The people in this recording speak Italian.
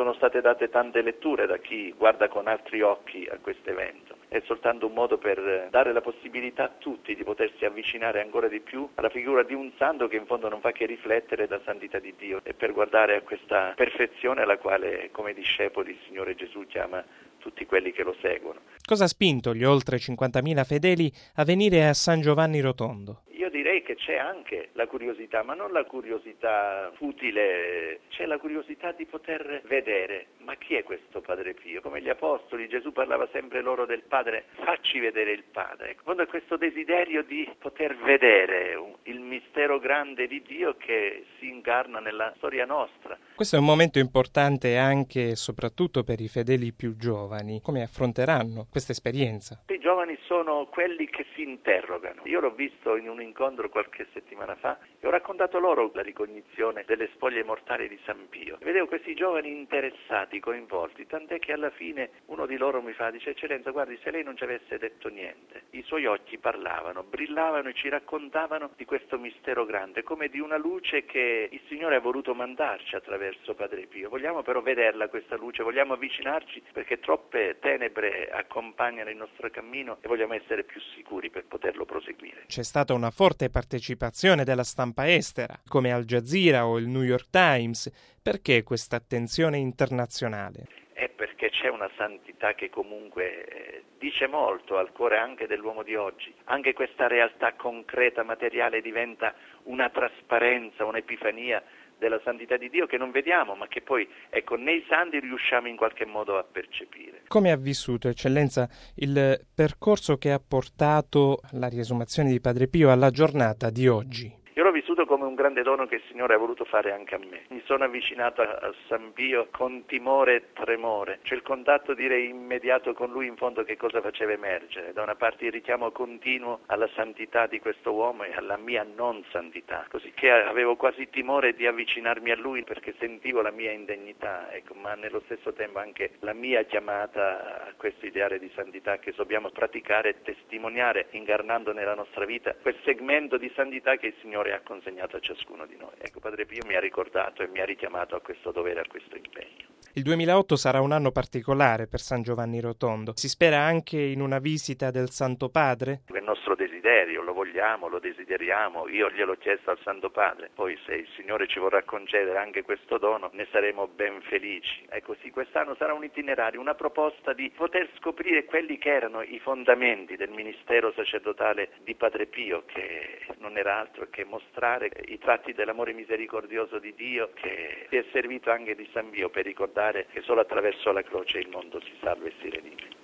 sono state date tante letture da chi guarda con altri occhi a questo evento. È soltanto un modo per dare la possibilità a tutti di potersi avvicinare ancora di più alla figura di un santo che in fondo non fa che riflettere la santità di Dio e per guardare a questa perfezione alla quale, come discepoli, il Signore Gesù chiama tutti quelli che lo seguono. Cosa ha spinto gli oltre 50.000 fedeli a venire a San Giovanni Rotondo? Io direi che c'è anche la curiosità, ma non la curiosità futile, c'è la curiosità di poter vedere, ma chi è questo Padre Pio? Come gli Apostoli, Gesù parlava sempre loro del Padre, facci vedere il Padre. Quando è questo desiderio di poter vedere il mistero grande di Dio che si incarna nella storia nostra. Questo è un momento importante anche e soprattutto per i fedeli più giovani. Come affronteranno questa esperienza? I giovani sono quelli che si interrogano. Io l'ho visto in un incontro qualche settimana fa e ho raccontato loro la ricognizione delle spoglie mortali di San Pio. Vedevo questi giovani interessati, coinvolti, tant'è che alla fine uno di loro mi fa, dice: Eccellenza, guardi, se lei non ci avesse detto niente, i suoi occhi parlavano, brillavano e ci raccontavano di questo mistero grande, come di una luce che il Signore ha voluto mandarci attraverso Padre Pio. Vogliamo però vederla questa luce, vogliamo avvicinarci perché troppe tenebre accompagnano il nostro cammino e vogliamo essere più sicuri per poterlo proseguire. C'è stata una forte partecipazione della stampa estera, come Al Jazeera o il New York Times. Perché questa attenzione internazionale? È perché c'è una santità che comunque dice molto al cuore anche dell'uomo di oggi. Anche questa realtà concreta, materiale, diventa una trasparenza, un'epifania della santità di Dio che non vediamo, ma che poi, nei santi riusciamo in qualche modo a percepire. Come ha vissuto, Eccellenza, il percorso che ha portato la riesumazione di Padre Pio alla giornata di oggi? Io l'ho vissuto come un grande dono che il Signore ha voluto fare anche a me. Mi sono avvicinato a San Pio con timore e tremore. C'è il contatto, direi, immediato con lui, in fondo che cosa faceva emergere. Da una parte il richiamo continuo alla santità di questo uomo e alla mia non santità, così che avevo quasi timore di avvicinarmi a lui perché sentivo la mia indegnità, ma nello stesso tempo anche la mia chiamata a questo ideale di santità che dobbiamo praticare e testimoniare incarnando nella nostra vita quel segmento di santità che il Signore ha consegnato a ciascuno di noi. Padre Pio mi ha ricordato e mi ha richiamato a questo dovere, a questo impegno. Il 2008 sarà un anno particolare per San Giovanni Rotondo. Si spera anche in una visita del Santo Padre? È il nostro desiderio, lo vogliamo, lo desideriamo, io gliel'ho chiesto al Santo Padre, poi se il Signore ci vorrà concedere anche questo dono ne saremo ben felici. Sì, quest'anno sarà un itinerario, una proposta di poter scoprire quelli che erano i fondamenti del ministero sacerdotale di Padre Pio, che non era altro che mostrare i tratti dell'amore misericordioso di Dio, che si è servito anche di San Pio per ricordare che solo attraverso la croce il mondo si salva e si redime.